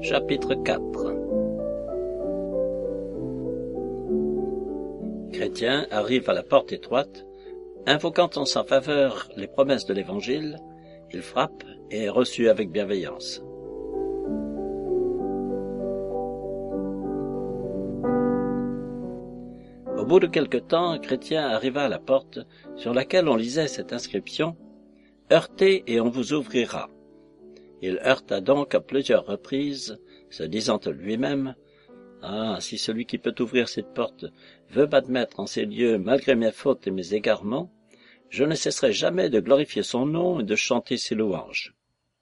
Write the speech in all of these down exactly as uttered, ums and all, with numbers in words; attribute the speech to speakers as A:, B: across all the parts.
A: Chapitre quatre. Chrétien arrive à la porte étroite, invoquant en sa faveur les promesses de l'Évangile, il frappe et est reçu avec bienveillance. Au bout de quelque temps, Chrétien arriva à la porte sur laquelle on lisait cette inscription « Heurtez et on vous ouvrira ». Il heurta donc à plusieurs reprises, se disant à lui-même « Ah, si celui qui peut ouvrir cette porte veut m'admettre en ces lieux malgré mes fautes et mes égarements, je ne cesserai jamais de glorifier son nom et de chanter ses louanges. »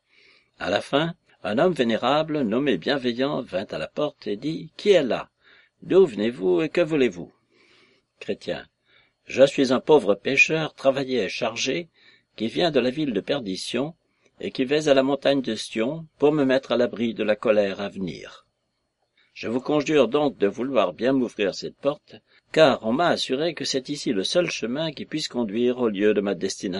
A: À la fin, un homme vénérable, nommé Bienveillant, vint à la porte et dit « Qui est là? D'où venez-vous et que voulez-vous » Chrétien. « Je suis un pauvre pécheur, travaillé et chargé, qui vient de la ville de Perdition, et qui vais à la montagne de Sion pour me mettre à l'abri de la colère à venir. Je vous conjure donc de vouloir bien m'ouvrir cette porte, car on m'a assuré que c'est ici le seul chemin qui puisse conduire au lieu de ma destination. »«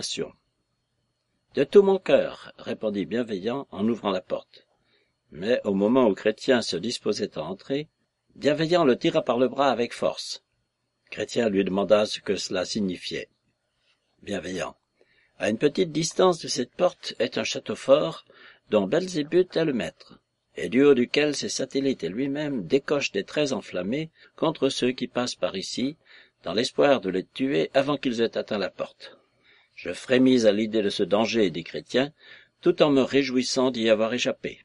A: De tout mon cœur, » répondit Bienveillant en ouvrant la porte. Mais au moment où Chrétien se disposait à entrer, Bienveillant le tira par le bras avec force. Chrétien lui demanda ce que cela signifiait. Bienveillant. À une petite distance de cette porte est un château fort dont Belzébuth est le maître, et du haut duquel ses satellites et lui-même décochent des traits enflammés contre ceux qui passent par ici, dans l'espoir de les tuer avant qu'ils aient atteint la porte. Je frémis à l'idée de ce danger, dit Chrétien, tout en me réjouissant d'y avoir échappé.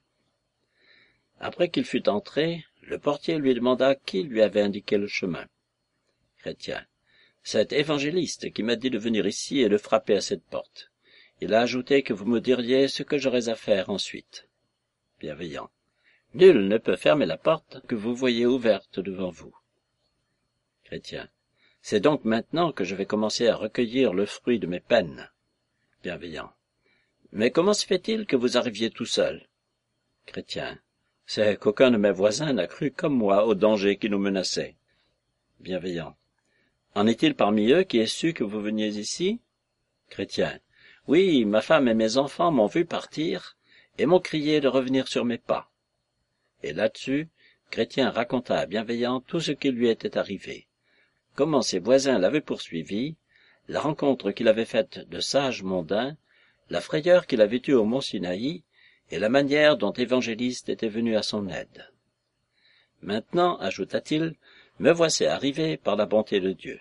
A: Après qu'il fut entré, le portier lui demanda qui lui avait indiqué le chemin. Chrétien. Cet évangéliste qui m'a dit de venir ici et de frapper à cette porte. Il a ajouté que vous me diriez ce que j'aurais à faire ensuite. Bienveillant. Nul ne peut fermer la porte que vous voyez ouverte devant vous. Chrétien. C'est donc maintenant que je vais commencer à recueillir le fruit de mes peines. Bienveillant. Mais comment se fait-il que vous arriviez tout seul? Chrétien. C'est qu'aucun de mes voisins n'a cru comme moi au danger qui nous menaçait. Bienveillant. En est-il parmi eux qui ait su que vous veniez ici? Chrétien. Oui, ma femme et mes enfants m'ont vu partir et m'ont crié de revenir sur mes pas. Et là-dessus, Chrétien raconta à Bienveillant tout ce qui lui était arrivé, comment ses voisins l'avaient poursuivi, la rencontre qu'il avait faite de sages mondains, la frayeur qu'il avait eue au mont Sinaï et la manière dont Évangéliste était venu à son aide. Maintenant, ajouta-t-il, me voici arrivé par la bonté de Dieu.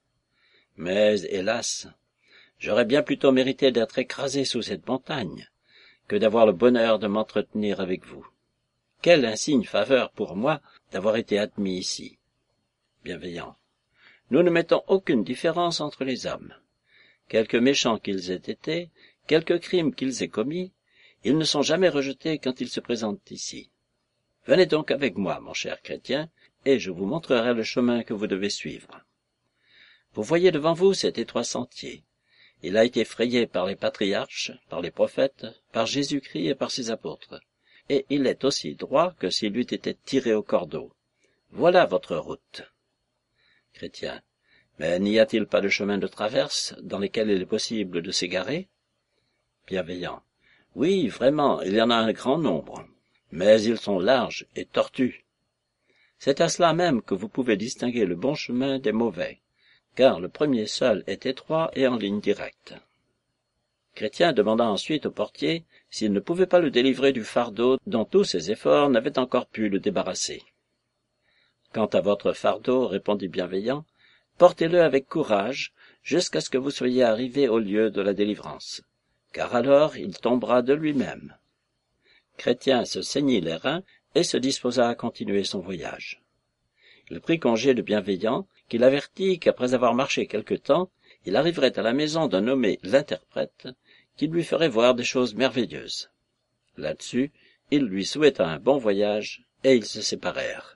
A: Mais, hélas, j'aurais bien plutôt mérité d'être écrasé sous cette montagne que d'avoir le bonheur de m'entretenir avec vous. Quelle insigne faveur pour moi d'avoir été admis ici. Bienveillant. Nous ne mettons aucune différence entre les hommes. Quelque méchants qu'ils aient été, quelque crime qu'ils aient commis, ils ne sont jamais rejetés quand ils se présentent ici. Venez donc avec moi, mon cher Chrétien, et je vous montrerai le chemin que vous devez suivre. Vous voyez devant vous cet étroit sentier. Il a été frayé par les patriarches, par les prophètes, par Jésus-Christ et par ses apôtres. Et il est aussi droit que s'il eût été tiré au cordeau. Voilà votre route. Chrétien. Mais n'y a-t-il pas de chemin de traverse dans lesquels il est possible de s'égarer? Bienveillant. Oui, vraiment, il y en a un grand nombre. Mais ils sont larges et tortus. C'est à cela même que vous pouvez distinguer le bon chemin des mauvais, car le premier seul est étroit et en ligne directe. Chrétien demanda ensuite au portier s'il ne pouvait pas le délivrer du fardeau dont tous ses efforts n'avaient encore pu le débarrasser. « Quant à votre fardeau, répondit Bienveillant, portez-le avec courage jusqu'à ce que vous soyez arrivé au lieu de la délivrance, car alors il tombera de lui-même. » Chrétien se ceignit les reins et se disposa à continuer son voyage. Il prit congé de Bienveillant, qui l'avertit qu'après avoir marché quelque temps, il arriverait à la maison d'un nommé l'interprète, qui lui ferait voir des choses merveilleuses. Là-dessus, il lui souhaita un bon voyage, et ils se séparèrent.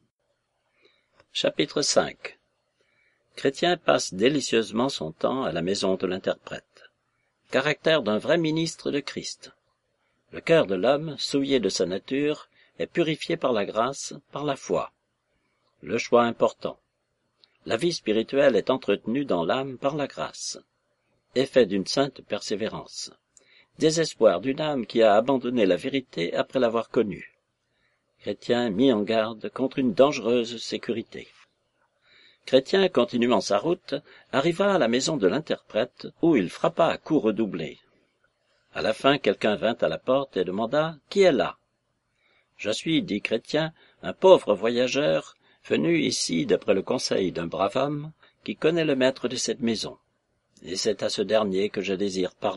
A: Chapitre cinq. Chrétien passe délicieusement son temps à la maison de l'interprète. Caractère d'un vrai ministre de Christ. Le cœur de l'homme, souillé de sa nature, est purifié par la grâce, par la foi. Le choix important. La vie spirituelle est entretenue dans l'âme par la grâce. Effet d'une sainte persévérance. Désespoir d'une âme qui a abandonné la vérité après l'avoir connue. Chrétien mit en garde contre une dangereuse sécurité. Chrétien, continuant sa route, arriva à la maison de l'interprète, où il frappa à coups redoublés. À la fin, quelqu'un vint à la porte et demanda « Qui est là ?» « Je suis, dit Chrétien, un pauvre voyageur, venu ici d'après le conseil d'un brave homme, qui connaît le maître de cette maison, et c'est à ce dernier que je désire parler. »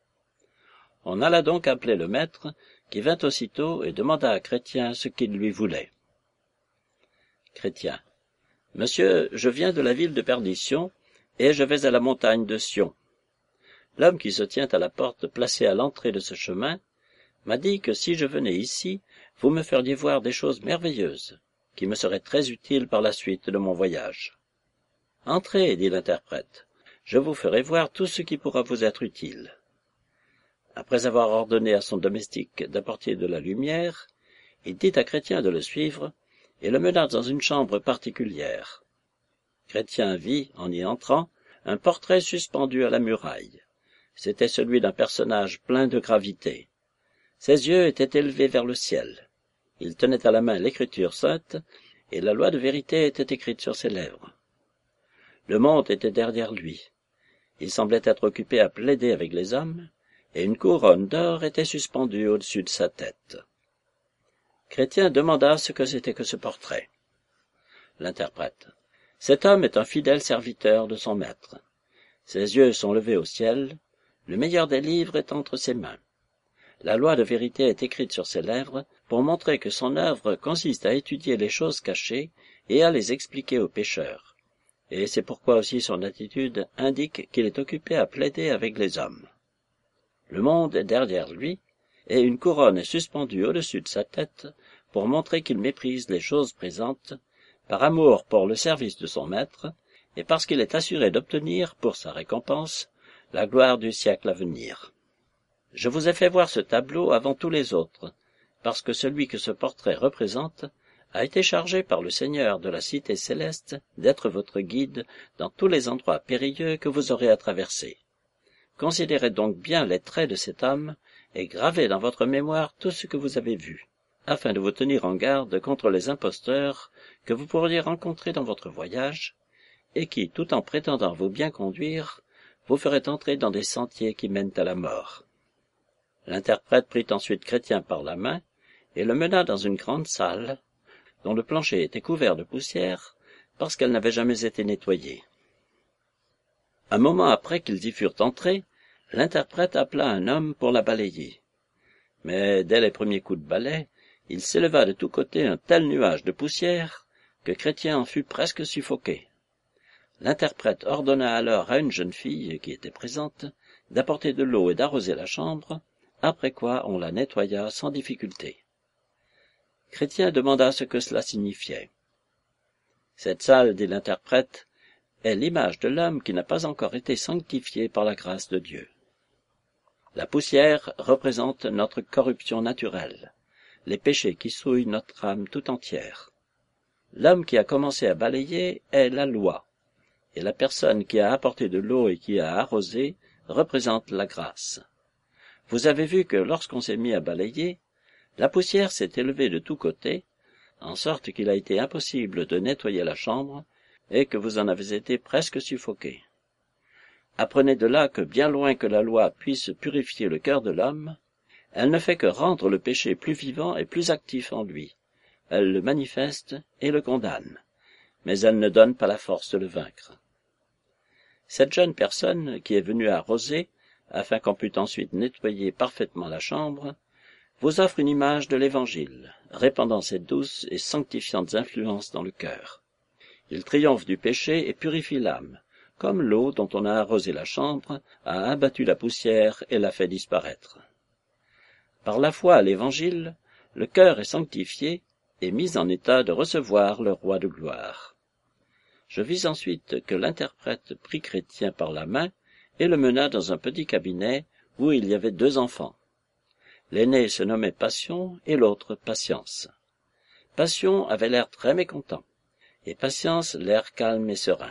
A: On alla donc appeler le maître, qui vint aussitôt et demanda à Chrétien ce qu'il lui voulait. Chrétien. Monsieur, je viens de la ville de Perdition, et je vais à la montagne de Sion. L'homme qui se tient à la porte placée à l'entrée de ce chemin m'a dit que si je venais ici, vous me feriez voir des choses merveilleuses, qui me seraient très utiles par la suite de mon voyage. Entrez, dit l'interprète, je vous ferai voir tout ce qui pourra vous être utile. Après avoir ordonné à son domestique d'apporter de la lumière, il dit à Chrétien de le suivre, et le mena dans une chambre particulière. Chrétien vit, en y entrant, un portrait suspendu à la muraille. C'était celui d'un personnage plein de gravité. Ses yeux étaient élevés vers le ciel. Il tenait à la main l'écriture sainte, et la loi de vérité était écrite sur ses lèvres. Le monde était derrière lui. Il semblait être occupé à plaider avec les hommes, et une couronne d'or était suspendue au-dessus de sa tête. Chrétien demanda ce que c'était que ce portrait. L'interprète. Cet homme est un fidèle serviteur de son maître. Ses yeux sont levés au ciel, le meilleur des livres est entre ses mains. La loi de vérité est écrite sur ses lèvres pour montrer que son œuvre consiste à étudier les choses cachées et à les expliquer aux pécheurs. Et c'est pourquoi aussi son attitude indique qu'il est occupé à plaider avec les hommes. Le monde est derrière lui, et une couronne est suspendue au-dessus de sa tête pour montrer qu'il méprise les choses présentes, par amour pour le service de son maître, et parce qu'il est assuré d'obtenir, pour sa récompense, la gloire du siècle à venir. Je vous ai fait voir ce tableau avant tous les autres, parce que celui que ce portrait représente a été chargé par le Seigneur de la cité céleste d'être votre guide dans tous les endroits périlleux que vous aurez à traverser. Considérez donc bien les traits de cet homme et gravez dans votre mémoire tout ce que vous avez vu, afin de vous tenir en garde contre les imposteurs que vous pourriez rencontrer dans votre voyage, et qui, tout en prétendant vous bien conduire, vous feraient entrer dans des sentiers qui mènent à la mort. L'interprète prit ensuite Chrétien par la main et le mena dans une grande salle, dont le plancher était couvert de poussière, parce qu'elle n'avait jamais été nettoyée. Un moment après qu'ils y furent entrés, l'interprète appela un homme pour la balayer. Mais dès les premiers coups de balai, il s'éleva de tous côtés un tel nuage de poussière que Chrétien en fut presque suffoqué. L'interprète ordonna alors à une jeune fille qui était présente d'apporter de l'eau et d'arroser la chambre, après quoi on la nettoya sans difficulté. Chrétien demanda ce que cela signifiait. Cette salle, dit l'interprète, est l'image de l'homme qui n'a pas encore été sanctifié par la grâce de Dieu. La poussière représente notre corruption naturelle, les péchés qui souillent notre âme tout entière. L'homme qui a commencé à balayer est la loi, et la personne qui a apporté de l'eau et qui a arrosé représente la grâce. Vous avez vu que lorsqu'on s'est mis à balayer, la poussière s'est élevée de tous côtés, en sorte qu'il a été impossible de nettoyer la chambre, et que vous en avez été presque suffoqué. Apprenez de là que bien loin que la loi puisse purifier le cœur de l'homme, elle ne fait que rendre le péché plus vivant et plus actif en lui. Elle le manifeste et le condamne, mais elle ne donne pas la force de le vaincre. Cette jeune personne qui est venue arroser, afin qu'on pût ensuite nettoyer parfaitement la chambre, vous offre une image de l'Évangile, répandant ses douces et sanctifiantes influences dans le cœur. Il triomphe du péché et purifie l'âme, comme l'eau dont on a arrosé la chambre a abattu la poussière et l'a fait disparaître. Par la foi à l'Évangile, le cœur est sanctifié et mis en état de recevoir le roi de gloire. Je vis ensuite que l'interprète prit Chrétien par la main et le mena dans un petit cabinet où il y avait deux enfants. L'aîné se nommait Passion et l'autre Patience. Passion avait l'air très mécontent, et Patience l'air calme et serein.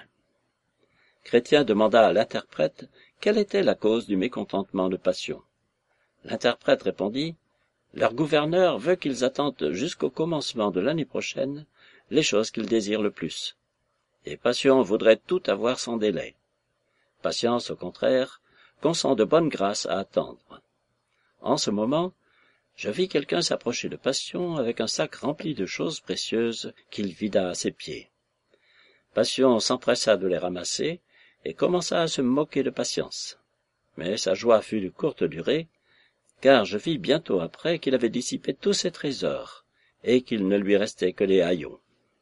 A: Chrétien demanda à l'interprète quelle était la cause du mécontentement de Passion. L'interprète répondit « Leur gouverneur veut qu'ils attendent jusqu'au commencement de l'année prochaine les choses qu'ils désirent le plus. Et Passion voudrait tout avoir sans délai. Patience, au contraire, consent de bonne grâce à attendre. En ce moment, je vis quelqu'un s'approcher de Passion avec un sac rempli de choses précieuses qu'il vida à ses pieds. Passion s'empressa de les ramasser et commença à se moquer de Patience. Mais sa joie fut de courte durée, car je vis bientôt après qu'il avait dissipé tous ses trésors et qu'il ne lui restait que des haillons.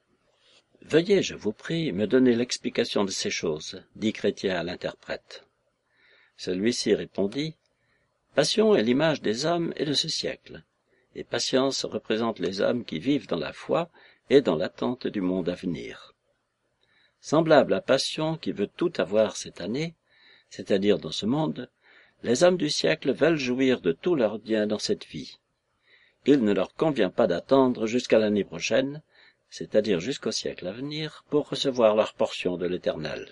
A: « Veuillez, je vous prie, me donner l'explication de ces choses, » dit Chrétien à l'interprète. Celui-ci répondit, « Passion est l'image des hommes et de ce siècle, et Patience représente les hommes qui vivent dans la foi et dans l'attente du monde à venir. Semblable à Passion qui veut tout avoir cette année, c'est-à-dire dans ce monde, les hommes du siècle veulent jouir de tout leur bien dans cette vie. Il ne leur convient pas d'attendre jusqu'à l'année prochaine, c'est-à-dire jusqu'au siècle à venir, pour recevoir leur portion de l'Éternel.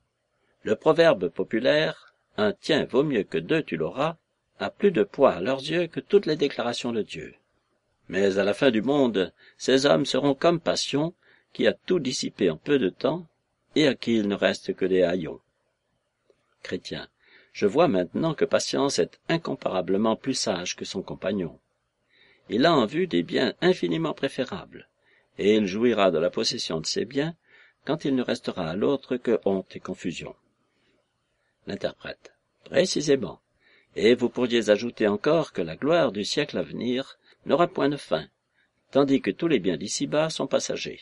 A: Le proverbe populaire « un tien vaut mieux que deux tu l'auras » a plus de poids à leurs yeux que toutes les déclarations de Dieu. Mais à la fin du monde, ces hommes seront comme Passion, qui a tout dissipé en peu de temps, et à qui il ne reste que des haillons. Chrétien, je vois maintenant que Patience est incomparablement plus sage que son compagnon. Il a en vue des biens infiniment préférables, et il jouira de la possession de ses biens quand il ne restera à l'autre que honte et confusion. L'interprète. Précisément. Et vous pourriez ajouter encore que la gloire du siècle à venir n'aura point de fin, tandis que tous les biens d'ici-bas sont passagers.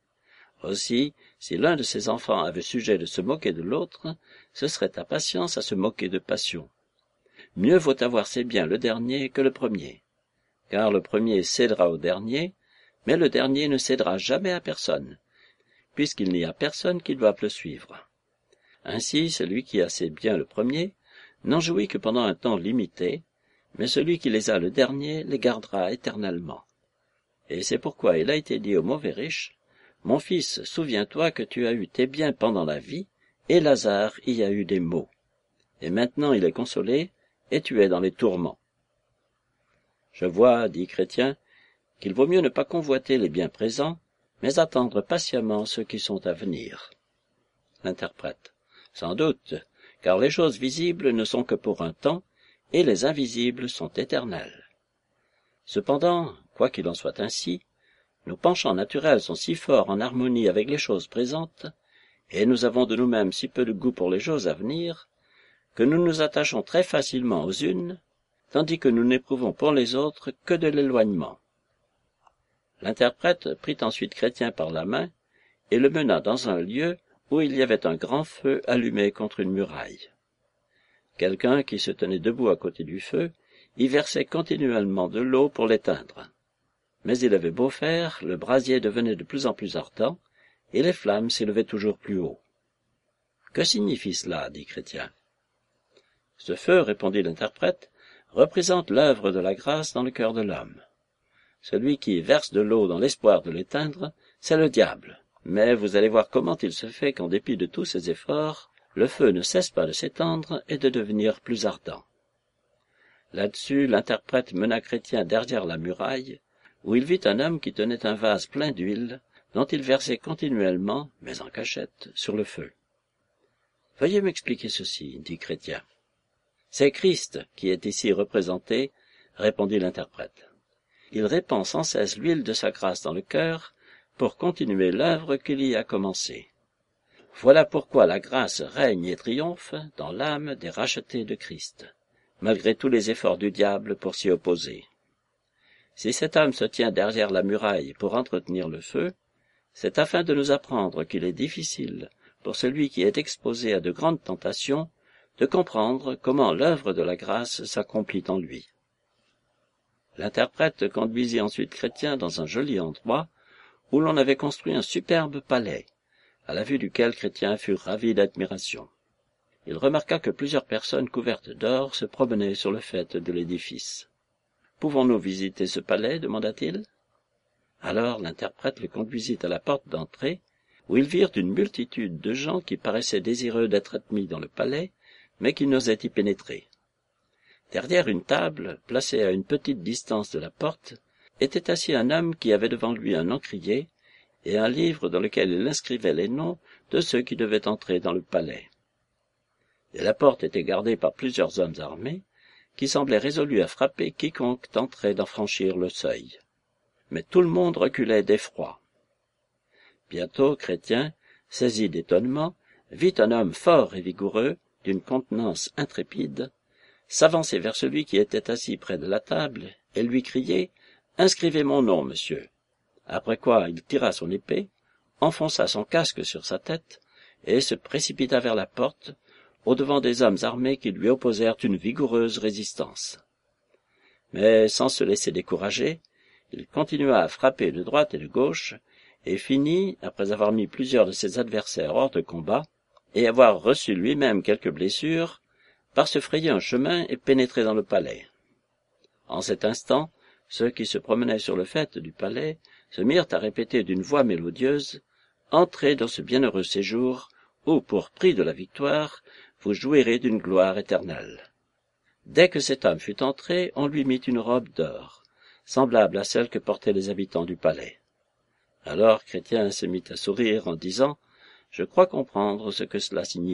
A: Aussi, si l'un de ses enfants avait sujet de se moquer de l'autre, ce serait à Patience à se moquer de Passion. Mieux vaut avoir ses biens le dernier que le premier, car le premier cédera au dernier, mais le dernier ne cédera jamais à personne, puisqu'il n'y a personne qui doive le suivre. Ainsi, celui qui a ses biens le premier n'en jouit que pendant un temps limité, mais celui qui les a le dernier les gardera éternellement. Et c'est pourquoi il a été dit au mauvais riche, « Mon fils, souviens-toi que tu as eu tes biens pendant la vie, et Lazare y a eu des maux. Et maintenant il est consolé, et tu es dans les tourments. » Je vois, dit Chrétien, qu'il vaut mieux ne pas convoiter les biens présents, mais attendre patiemment ceux qui sont à venir. L'interprète. Sans doute, car les choses visibles ne sont que pour un temps, et les invisibles sont éternelles. Cependant, quoi qu'il en soit ainsi, nos penchants naturels sont si forts en harmonie avec les choses présentes, et nous avons de nous-mêmes si peu de goût pour les choses à venir, que nous nous attachons très facilement aux unes, tandis que nous n'éprouvons pour les autres que de l'éloignement. L'interprète prit ensuite Chrétien par la main et le mena dans un lieu où il y avait un grand feu allumé contre une muraille. Quelqu'un qui se tenait debout à côté du feu y versait continuellement de l'eau pour l'éteindre. Mais il avait beau faire, le brasier devenait de plus en plus ardent, et les flammes s'élevaient toujours plus haut. « Que signifie cela ?» dit Chrétien. « Ce feu, répondit l'interprète, représente l'œuvre de la grâce dans le cœur de l'homme. Celui qui verse de l'eau dans l'espoir de l'éteindre, c'est le diable. Mais vous allez voir comment il se fait qu'en dépit de tous ses efforts, le feu ne cesse pas de s'étendre et de devenir plus ardent. » Là-dessus, l'interprète mena Chrétien derrière la muraille, où il vit un homme qui tenait un vase plein d'huile, dont il versait continuellement, mais en cachette, sur le feu. « Veuillez m'expliquer ceci, dit Chrétien. »« C'est Christ qui est ici représenté, » répondit l'interprète. « Il répand sans cesse l'huile de sa grâce dans le cœur pour continuer l'œuvre qu'il y a commencée. Voilà pourquoi la grâce règne et triomphe dans l'âme des rachetés de Christ, malgré tous les efforts du diable pour s'y opposer. Si cet homme se tient derrière la muraille pour entretenir le feu, c'est afin de nous apprendre qu'il est difficile, pour celui qui est exposé à de grandes tentations, de comprendre comment l'œuvre de la grâce s'accomplit en lui. » L'interprète conduisit ensuite Chrétien dans un joli endroit, où l'on avait construit un superbe palais, à la vue duquel Chrétien fut ravi d'admiration. Il remarqua que plusieurs personnes couvertes d'or se promenaient sur le faîte de l'édifice. « Pouvons-nous visiter ce palais ?» demanda-t-il. Alors l'interprète le conduisit à la porte d'entrée, où ils virent une multitude de gens qui paraissaient désireux d'être admis dans le palais, mais qui n'osaient y pénétrer. Derrière une table, placée à une petite distance de la porte, était assis un homme qui avait devant lui un encrier et un livre dans lequel il inscrivait les noms de ceux qui devaient entrer dans le palais. Et la porte était gardée par plusieurs hommes armés, qui semblaient résolus à frapper quiconque tenterait d'en franchir le seuil. Mais tout le monde reculait d'effroi. Bientôt, Chrétien, saisi d'étonnement, vit un homme fort et vigoureux, d'une contenance intrépide, s'avancer vers celui qui était assis près de la table et lui crier « Inscrivez mon nom, monsieur !» Après quoi il tira son épée, enfonça son casque sur sa tête et se précipita vers la porte, au-devant des hommes armés qui lui opposèrent une vigoureuse résistance. Mais sans se laisser décourager, il continua à frapper de droite et de gauche, et finit, après avoir mis plusieurs de ses adversaires hors de combat, et avoir reçu lui-même quelques blessures, par se frayer un chemin et pénétrer dans le palais. En cet instant, ceux qui se promenaient sur le faîte du palais se mirent à répéter d'une voix mélodieuse « Entrez dans ce bienheureux séjour, où, pour prix de la victoire, vous jouirez d'une gloire éternelle. » Dès que cet homme fut entré, on lui mit une robe d'or, semblable à celle que portaient les habitants du palais. Alors Chrétien se mit à sourire en disant « Je crois comprendre ce que cela signifie. »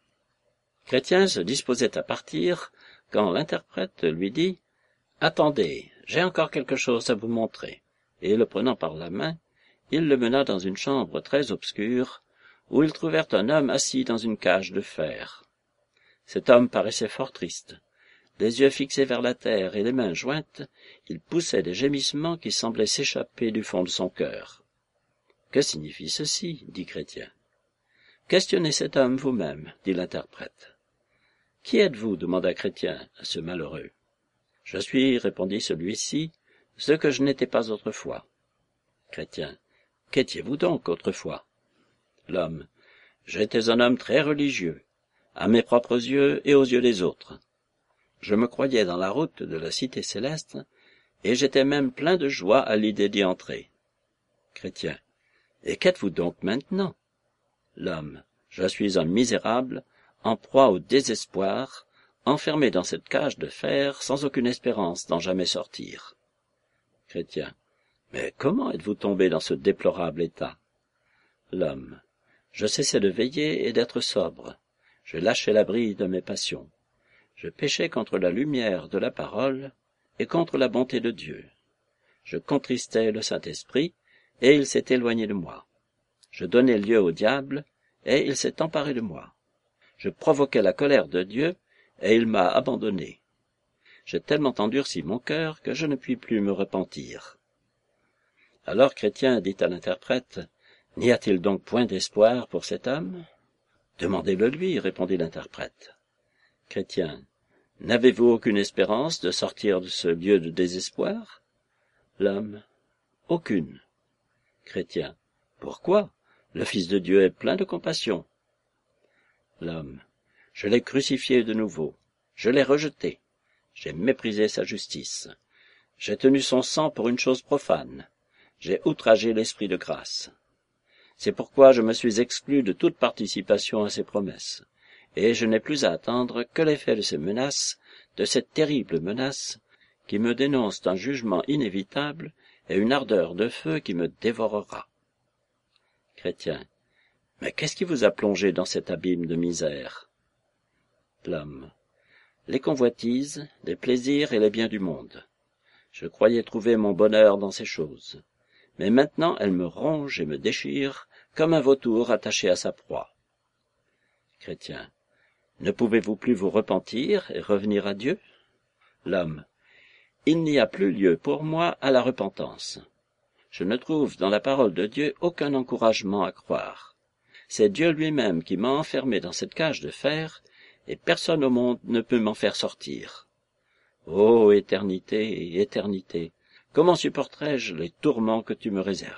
A: Chrétien se disposait à partir, quand l'interprète lui dit « Attendez, j'ai encore quelque chose à vous montrer. » Et le prenant par la main, il le mena dans une chambre très obscure, où ils trouvèrent un homme assis dans une cage de fer. Cet homme paraissait fort triste. Les yeux fixés vers la terre et les mains jointes, il poussait des gémissements qui semblaient s'échapper du fond de son cœur. « Que signifie ceci ?» dit Chrétien. « Questionnez cet homme vous-même, dit l'interprète. « Qui êtes-vous » demanda Chrétien à ce malheureux. « Je suis, répondit celui-ci, ce que je n'étais pas autrefois. » Chrétien. « Qu'étiez-vous donc autrefois ?» L'homme. « J'étais un homme très religieux, à mes propres yeux et aux yeux des autres. Je me croyais dans la route de la cité céleste, et j'étais même plein de joie à l'idée d'y entrer. » Chrétien. « Et qu'êtes-vous donc maintenant ?» L'homme. « Je suis un misérable, en proie au désespoir, enfermé dans cette cage de fer, sans aucune espérance d'en jamais sortir. » Chrétien. « Mais comment êtes-vous tombé dans ce déplorable état ?» L'homme. « Je cessais de veiller et d'être sobre. Je lâchais la bride de mes passions. Je péchais contre la lumière de la parole et contre la bonté de Dieu. Je contristais le Saint-Esprit, et il s'est éloigné de moi. Je donnais lieu au diable, et il s'est emparé de moi. Je provoquais la colère de Dieu, et il m'a abandonné. J'ai tellement endurci mon cœur que je ne puis plus me repentir. » Alors Chrétien dit à l'interprète, « N'y a-t-il donc point d'espoir pour cet homme ?» ?»« Demandez-le lui, répondit l'interprète. Chrétien, « N'avez-vous aucune espérance de sortir de ce lieu de désespoir ?» L'homme, « Aucune. » Chrétien, « Pourquoi ? Le Fils de Dieu est plein de compassion. » L'homme, « Je l'ai crucifié de nouveau. Je l'ai rejeté. J'ai méprisé sa justice. J'ai tenu son sang pour une chose profane. J'ai outragé l'esprit de grâce. C'est pourquoi je me suis exclu de toute participation à ses promesses, et je n'ai plus à attendre que l'effet de ces menaces, de cette terrible menace, qui me dénonce un jugement inévitable et une ardeur de feu qui me dévorera. » Chrétien, « Mais qu'est-ce qui vous a plongé dans cet abîme de misère ?» L'homme, « Les convoitises, les plaisirs et les biens du monde. Je croyais trouver mon bonheur dans ces choses. Mais maintenant elles me rongent et me déchirent comme un vautour attaché à sa proie. » Chrétien, « Ne pouvez-vous plus vous repentir et revenir à Dieu ?» L'homme, « Il n'y a plus lieu pour moi à la repentance. Je ne trouve dans la parole de Dieu aucun encouragement à croire. C'est Dieu lui-même qui m'a enfermé dans cette cage de fer, et personne au monde ne peut m'en faire sortir. Ô éternité et éternité, comment supporterai-je les tourments que tu me réserves ?»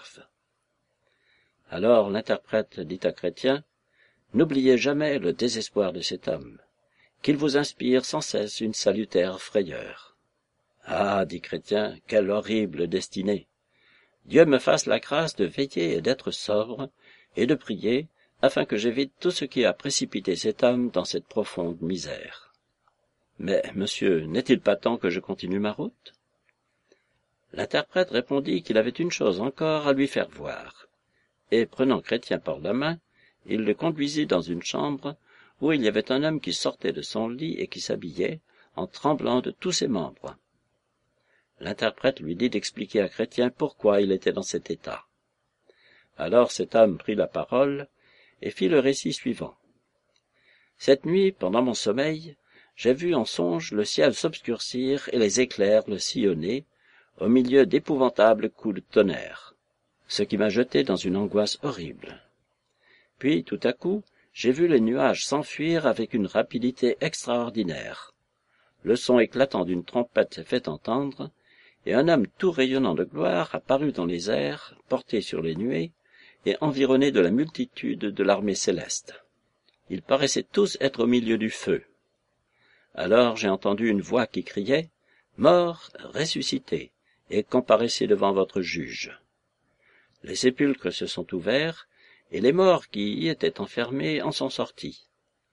A: Alors l'interprète dit à Chrétien, « N'oubliez jamais le désespoir de cet homme, qu'il vous inspire sans cesse une salutaire frayeur. » « Ah, dit Chrétien, quelle horrible destinée! Dieu me fasse la grâce de veiller et d'être sobre, et de prier, afin que j'évite tout ce qui a précipité cet homme dans cette profonde misère. » Mais, monsieur, n'est-il pas temps que je continue ma route? L'interprète répondit qu'il avait une chose encore à lui faire voir, et prenant Chrétien par la main, il le conduisit dans une chambre où il y avait un homme qui sortait de son lit et qui s'habillait, en tremblant de tous ses membres. L'interprète lui dit d'expliquer à Chrétien pourquoi il était dans cet état. Alors cet homme prit la parole et fit le récit suivant. Cette nuit, pendant mon sommeil, j'ai vu en songe le ciel s'obscurcir et les éclairs le sillonner, au milieu d'épouvantables coups de tonnerre, ce qui m'a jeté dans une angoisse horrible. Puis, tout à coup, j'ai vu les nuages s'enfuir avec une rapidité extraordinaire. Le son éclatant d'une trompette s'est fait entendre, et un homme tout rayonnant de gloire apparut dans les airs, porté sur les nuées, et environné de la multitude de l'armée céleste. Ils paraissaient tous être au milieu du feu. Alors j'ai entendu une voix qui criait « Mort, ressuscitez, et comparaissez devant votre juge. » Les sépulcres se sont ouverts, et les morts qui y étaient enfermés en sont sortis.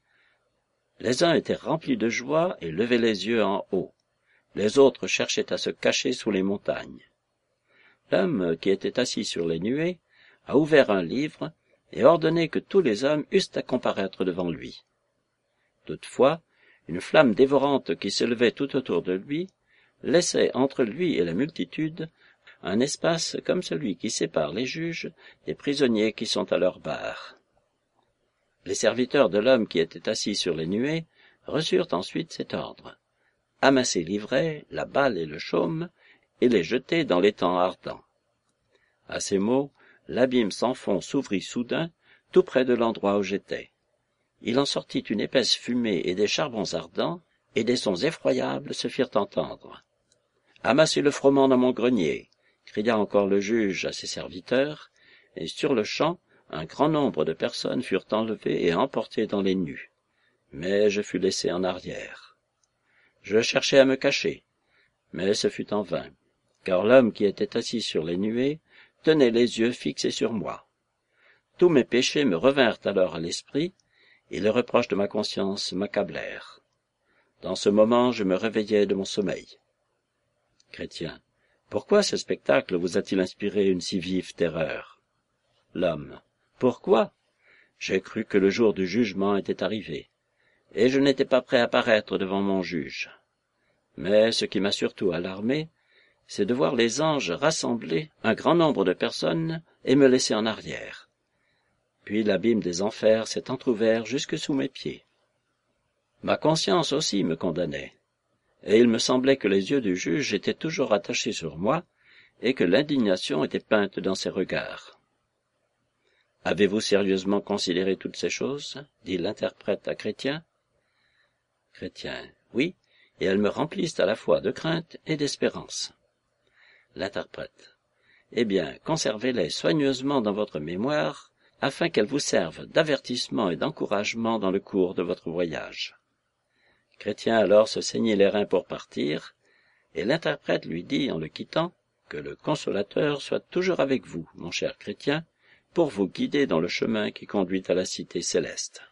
A: Les uns étaient remplis de joie et levaient les yeux en haut. Les autres cherchaient à se cacher sous les montagnes. L'homme qui était assis sur les nuées a ouvert un livre et ordonné que tous les hommes eussent à comparaître devant lui. Toutefois, une flamme dévorante qui s'élevait tout autour de lui laissait entre lui et la multitude un espace comme celui qui sépare les juges des prisonniers qui sont à leur barre. Les serviteurs de l'homme qui était assis sur les nuées reçurent ensuite cet ordre: amasser l'ivraie, la balle et le chaume, et les jeter dans l'étang ardent. À ces mots, l'abîme sans fond s'ouvrit soudain, tout près de l'endroit où j'étais. Il en sortit une épaisse fumée et des charbons ardents, et des sons effroyables se firent entendre. « Amassez le froment dans mon grenier !» cria encore le juge à ses serviteurs, et sur-le-champ, un grand nombre de personnes furent enlevées et emportées dans les nus. Mais je fus laissé en arrière. Je cherchai à me cacher, mais ce fut en vain, car l'homme qui était assis sur les nuées tenait les yeux fixés sur moi. Tous mes péchés me revinrent alors à l'esprit, et les reproches de ma conscience m'accablèrent. Dans ce moment, je me réveillai de mon sommeil. Chrétien: pourquoi ce spectacle vous a-t-il inspiré une si vive terreur? L'homme: pourquoi? J'ai cru que le jour du jugement était arrivé, et je n'étais pas prêt à paraître devant mon juge. Mais ce qui m'a surtout alarmé, c'est de voir les anges rassembler un grand nombre de personnes et me laisser en arrière. Puis l'abîme des enfers s'est entr'ouvert jusque sous mes pieds. Ma conscience aussi me condamnait, et il me semblait que les yeux du juge étaient toujours attachés sur moi, et que l'indignation était peinte dans ses regards. « Avez-vous sérieusement considéré toutes ces choses ?» dit l'interprète à Chrétien. Chrétien: oui, et elles me remplissent à la fois de crainte et d'espérance. L'interprète: eh bien, conservez-les soigneusement dans votre mémoire, afin qu'elles vous servent d'avertissement et d'encouragement dans le cours de votre voyage. Chrétien alors se ceignit les reins pour partir, et l'interprète lui dit en le quittant que le Consolateur soit toujours avec vous, mon cher Chrétien, pour vous guider dans le chemin qui conduit à la cité céleste.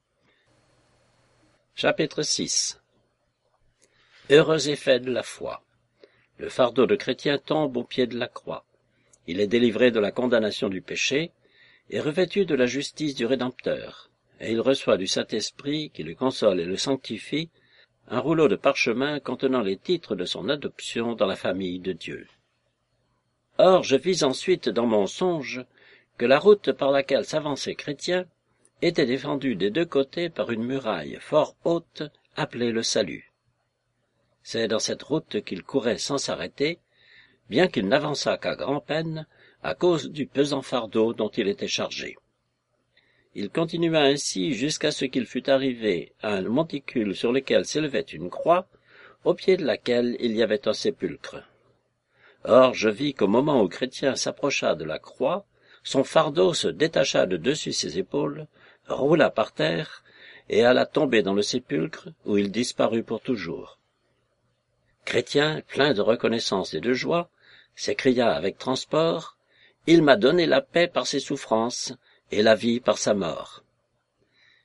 A: Chapitre six. Heureux effet de la foi. Le fardeau de Chrétien tombe au pied de la croix. Il est délivré de la condamnation du péché et revêtu de la justice du Rédempteur, et il reçoit du Saint-Esprit, qui le console et le sanctifie, un rouleau de parchemin contenant les titres de son adoption dans la famille de Dieu. Or je vis ensuite dans mon songe que la route par laquelle s'avançait Chrétien était défendue des deux côtés par une muraille fort haute appelée le Salut. C'est dans cette route qu'il courait sans s'arrêter, bien qu'il n'avançât qu'à grand-peine à cause du pesant fardeau dont il était chargé. Il continua ainsi jusqu'à ce qu'il fût arrivé à un monticule sur lequel s'élevait une croix, au pied de laquelle il y avait un sépulcre. Or je vis qu'au moment où Chrétien s'approcha de la croix, son fardeau se détacha de dessus ses épaules, roula par terre, et alla tomber dans le sépulcre, où il disparut pour toujours. Chrétien, plein de reconnaissance et de joie, s'écria avec transport: « Il m'a donné la paix par ses souffrances, et la vie par sa mort. »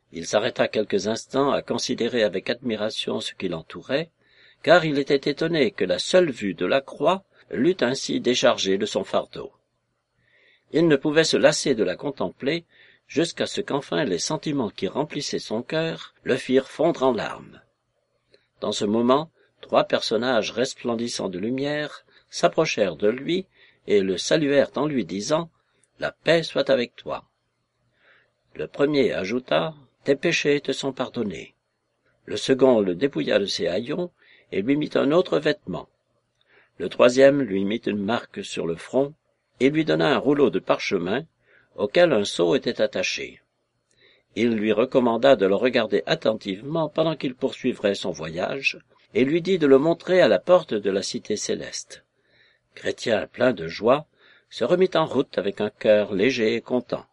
A: Il s'arrêta quelques instants à considérer avec admiration ce qui l'entourait, car il était étonné que la seule vue de la croix l'eût ainsi déchargé de son fardeau. Il ne pouvait se lasser de la contempler jusqu'à ce qu'enfin les sentiments qui remplissaient son cœur le firent fondre en larmes. Dans ce moment, trois personnages resplendissants de lumière s'approchèrent de lui et le saluèrent en lui disant « La paix soit avec toi ». Le premier ajouta « Tes péchés te sont pardonnés ». Le second le dépouilla de ses haillons et lui mit un autre vêtement. Le troisième lui mit une marque sur le front et lui donna un rouleau de parchemin auquel un sceau était attaché. Il lui recommanda de le regarder attentivement pendant qu'il poursuivrait son voyage, et lui dit de le montrer à la porte de la cité céleste. Chrétien, plein de joie, se remit en route avec un cœur léger et content.